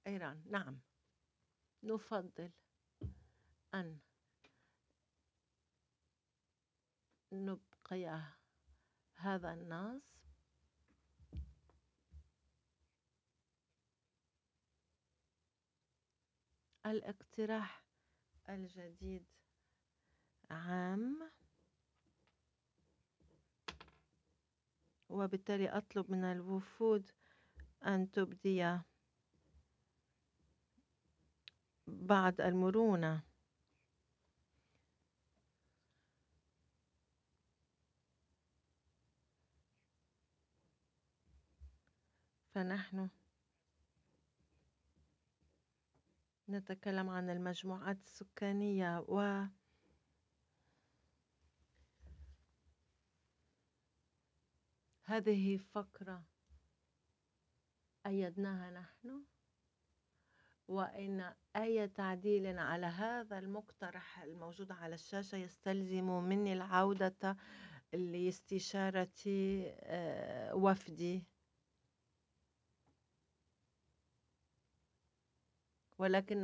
إيران. نعم، نفضل أن نبقي هذا النص الاقتراح الجديد عام، وبالتالي أطلب من الوفود أن تبدي بعض المرونة. فنحن نتكلم عن المجموعات السكانية، وهذه فقرة أيدناها نحن، وإن أي تعديل على هذا المقترح الموجود على الشاشة يستلزم مني العودة لاستشارة وفدي، ولكن